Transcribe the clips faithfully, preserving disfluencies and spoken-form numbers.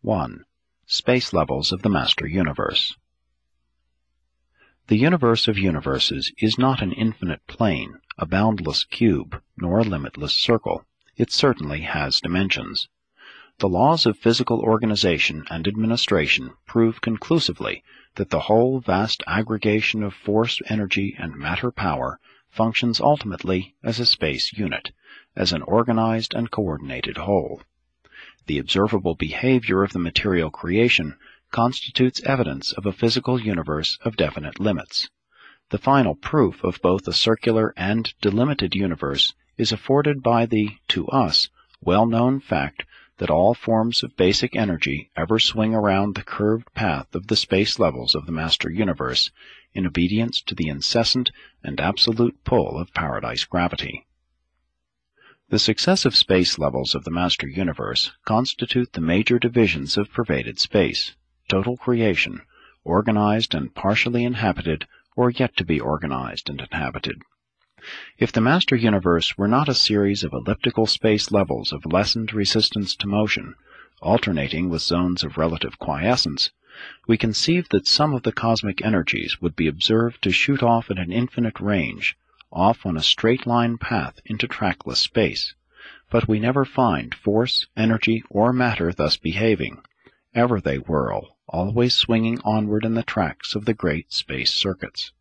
one. Space levels of the Master Universe. The universe of universes is not an infinite plane, a boundless cube, nor a limitless circle. It certainly has dimensions. The laws of physical organization and administration prove conclusively that the whole vast aggregation of force, energy, and matter power functions ultimately as a space unit, as an organized and coordinated whole. The observable behavior of the material creation constitutes evidence of a physical universe of definite limits. The final proof of both a circular and delimited universe is afforded by the, to us, well-known fact that all forms of basic energy ever swing around the curved path of the space levels of the Master Universe in obedience to the incessant and absolute pull of paradise gravity. The successive space levels of the Master Universe constitute the major divisions of pervaded space, total creation, organized and partially inhabited, or yet to be organized and inhabited. If the Master Universe were not a series of elliptical space levels of lessened resistance to motion, alternating with zones of relative quiescence, we conceive that some of the cosmic energies would be observed to shoot off at an infinite range, off on a straight-line path into trackless space, but we never find force, energy, or matter thus behaving. Ever they whirl, always swinging onward in the tracks of the great space circuits.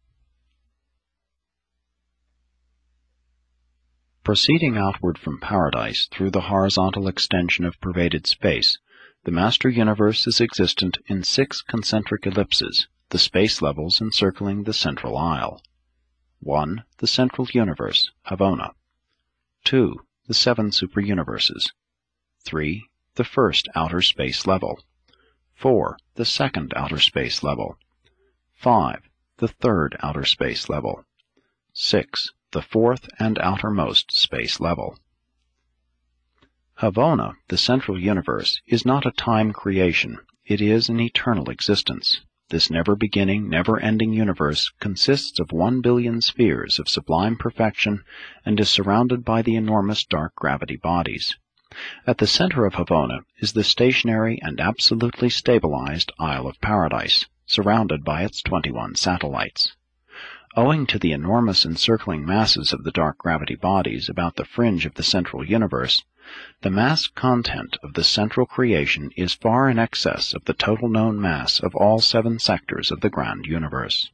Proceeding outward from paradise through the horizontal extension of pervaded space, the Master Universe is existent in six concentric ellipses, the space levels encircling the central isle. one. The Central Universe, Havona. two. The Seven Superuniverses. three. The First Outer Space Level. four. The Second Outer Space Level. five. The Third Outer Space Level. six. The Fourth and Outermost Space Level. Havona, the Central Universe, is not a time creation. It is an eternal existence. This never-beginning, never-ending universe consists of one billion spheres of sublime perfection and is surrounded by the enormous dark gravity bodies. At the center of Havona is the stationary and absolutely stabilized Isle of Paradise, surrounded by its twenty-one satellites. Owing to the enormous encircling masses of the dark gravity bodies about the fringe of the central universe, the mass content of the central creation is far in excess of the total known mass of all seven sectors of the grand universe.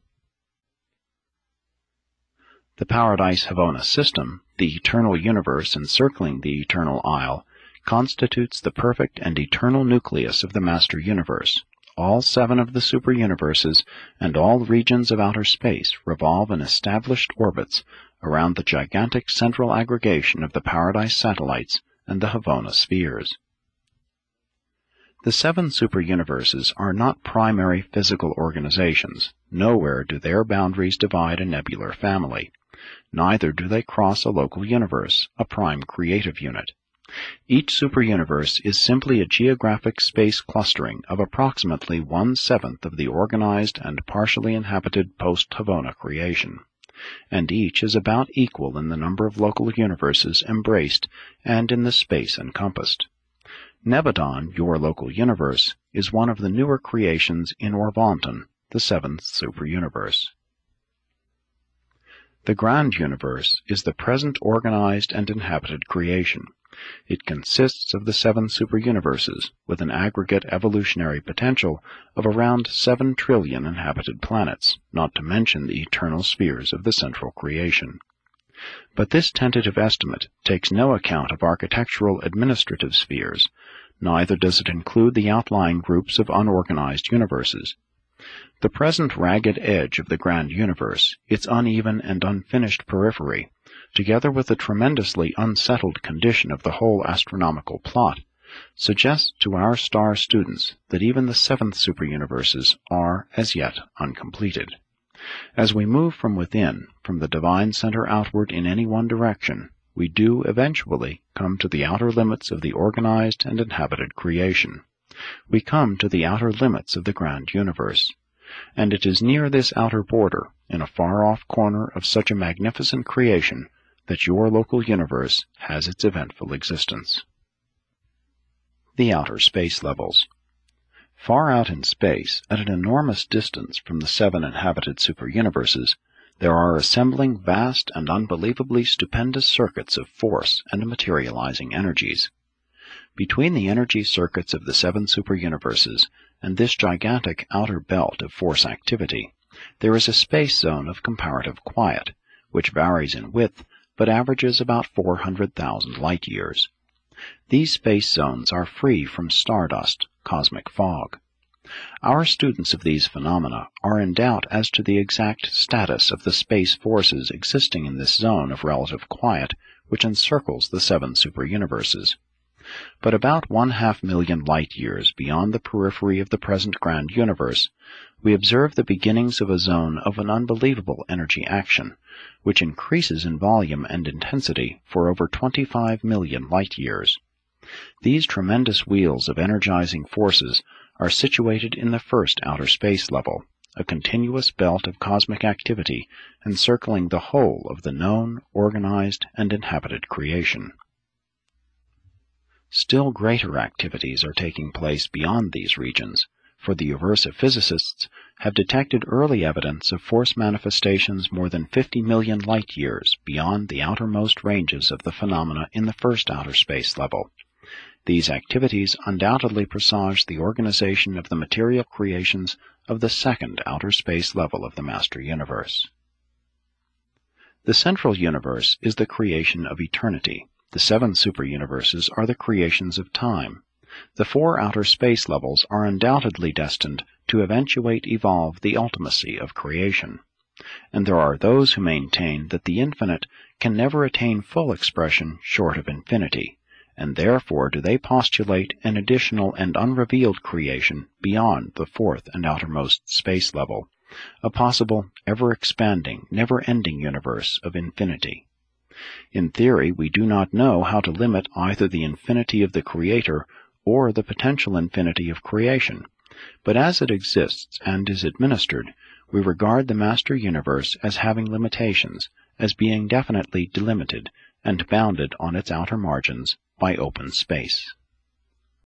The Paradise-Havona system, the eternal universe encircling the eternal isle, constitutes the perfect and eternal nucleus of the Master Universe. All seven of the super-universes and all regions of outer space revolve in established orbits around the gigantic central aggregation of the Paradise satellites and the Havona spheres. The seven super-universes are not primary physical organizations. Nowhere do their boundaries divide a nebular family. Neither do they cross a local universe, a prime creative unit. Each super-universe is simply a geographic space clustering of approximately one-seventh of the organized and partially inhabited post-Havona creation, and each is about equal in the number of local universes embraced and in the space encompassed. Nebadon, your local universe, is one of the newer creations in Orvonton, the seventh super-universe. The Grand Universe is the present organized and inhabited creation. It consists of the seven super-universes, with an aggregate evolutionary potential of around seven trillion inhabited planets, not to mention the eternal spheres of the central creation. But this tentative estimate takes no account of architectural administrative spheres, neither does it include the outlying groups of unorganized universes. The present ragged edge of the grand universe, its uneven and unfinished periphery, together with the tremendously unsettled condition of the whole astronomical plot, suggests to our star students that even the seventh superuniverses are, as yet, uncompleted. As we move from within, from the divine center outward in any one direction, we do eventually come to the outer limits of the organized and inhabited creation. We come to the outer limits of the grand universe. And it is near this outer border, in a far-off corner of such a magnificent creation, that your local universe has its eventful existence. The outer space levels. Far out in space, at an enormous distance from the seven inhabited superuniverses, there are assembling vast and unbelievably stupendous circuits of force and materializing energies. Between the energy circuits of the seven superuniverses and this gigantic outer belt of force activity, there is a space zone of comparative quiet, which varies in width but averages about four hundred thousand light-years. These space zones are free from stardust, cosmic fog. Our students of these phenomena are in doubt as to the exact status of the space forces existing in this zone of relative quiet which encircles the seven superuniverses. But about one-half million light-years beyond the periphery of the present grand universe, we observe the beginnings of a zone of an unbelievable energy action, which increases in volume and intensity for over twenty-five million light-years. These tremendous wheels of energizing forces are situated in the first outer space level, a continuous belt of cosmic activity encircling the whole of the known, organized, and inhabited creation. Still greater activities are taking place beyond these regions, for the Uversa physicists have detected early evidence of force manifestations more than fifty million light-years beyond the outermost ranges of the phenomena in the first outer space level. These activities undoubtedly presage the organization of the material creations of the second outer space level of the Master Universe. The central universe is the creation of eternity. The seven superuniverses are the creations of time. The four outer space levels are undoubtedly destined to eventuate evolve the ultimacy of creation. And there are those who maintain that the infinite can never attain full expression short of infinity, and therefore do they postulate an additional and unrevealed creation beyond the fourth and outermost space level, a possible, ever-expanding, never-ending universe of infinity. In theory, we do not know how to limit either the infinity of the Creator or the potential infinity of creation, but as it exists and is administered, we regard the Master Universe as having limitations, as being definitely delimited and bounded on its outer margins by open space.